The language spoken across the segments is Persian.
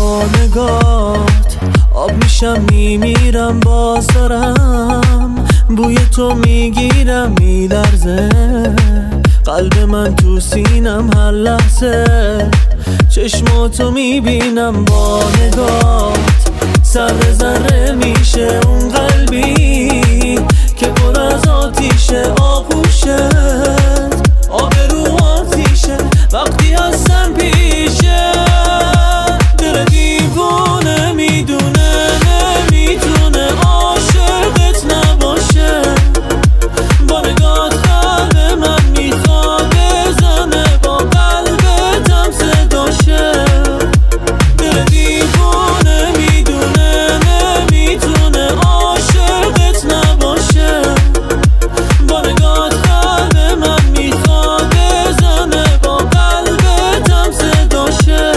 با نگات آب میشم میمیرم، باز دارم بوی تو میگیرم میلرزه قلب من تو سینم هر لحظه، چشماتو میبینم با نگات ذره ذره میشه اون قلبی که پر از آتیشه، آغوشه آبرو آتیشه وقتی هستم پیشه، دل دیوونه میدونه نمیتونه عاشقت نباشه، با نگات قلب من میخواد بزنه با قلبتم صداشه، دل دیوونه میدونه نمیتونه عاشقت نباشه، با نگات قلب من میخواد بزنه با قلبتم صداشه.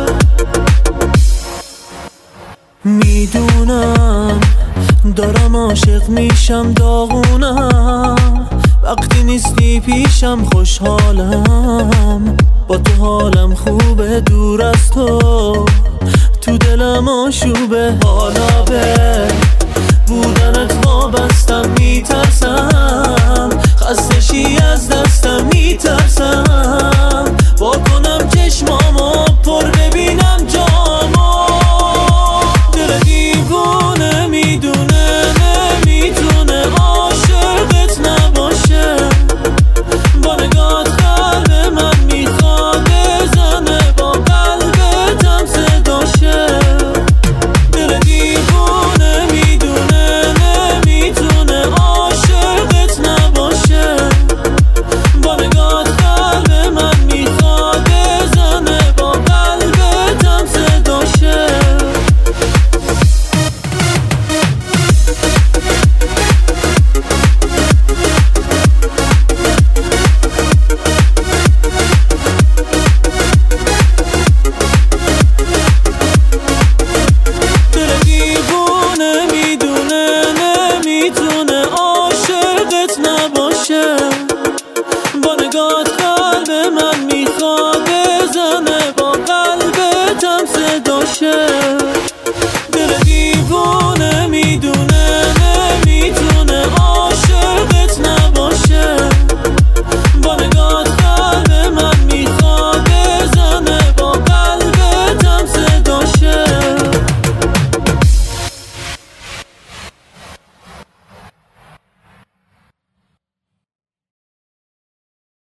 میدونم دارم عاشق میشم، داغونم وقتی نیستی پیشم، خوشحالم با تو حالم خوبه، دور از تو دلم آشوبه، حالا به بودنت وابستم، میترسم خستشی از دستم، میترسم